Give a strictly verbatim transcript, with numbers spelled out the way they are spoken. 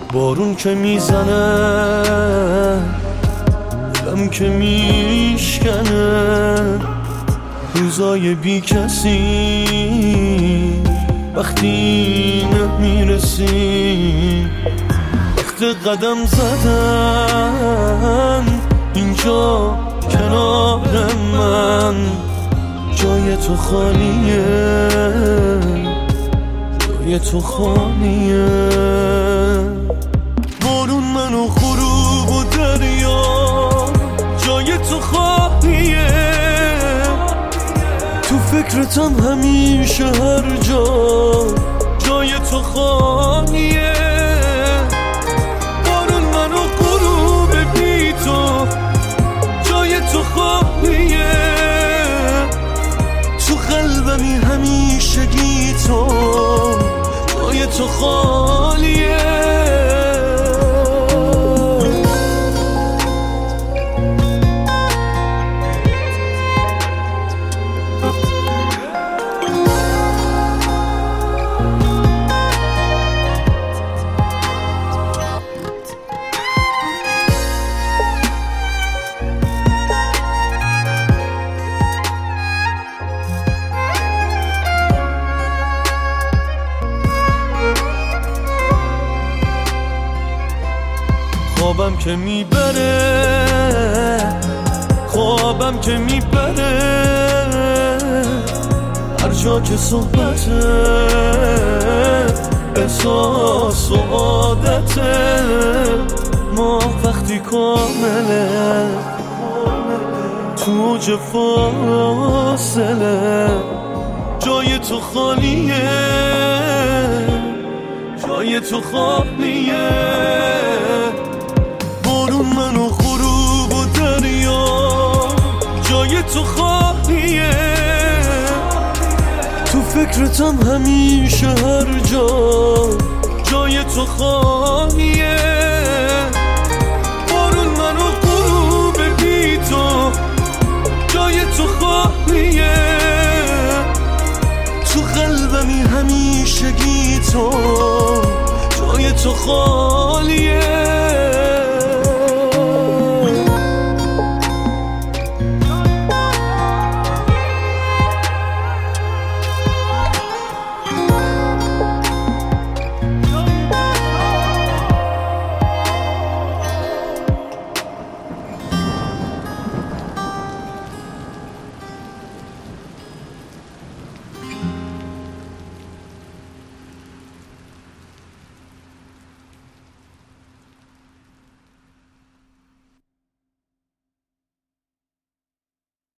بارون که میزنه دلم که میشکنه، روزای بی کسی وقتی نمیرسی، وقت قدم زدن اینجا کنار من، جای تو خالیه، جای تو خالیه. بارون منو غروب و دریا، جای تو خالیه، تو فکرتم همیشه هر جا، جای تو خالیه. بارون منو غروب بی تو، جای تو خالیه، تو قلبمی همیشه گی تو، جای تو خالیه. خوابم که میبره، خوابم که میبره، هر جا که صحبته، احساس و عادته، ما وقتی کامله، تو اوج فاصله، جای تو خالیه، جای تو خالیه. بارون منو غروب و دریا، جای تو خالیه، تو فکرتم همیشه هر جا، جای تو خالیه. بارون منو غروب بی تو، جای تو خالیه، تو قلبمی همیشه گی تو، جای تو خالیه.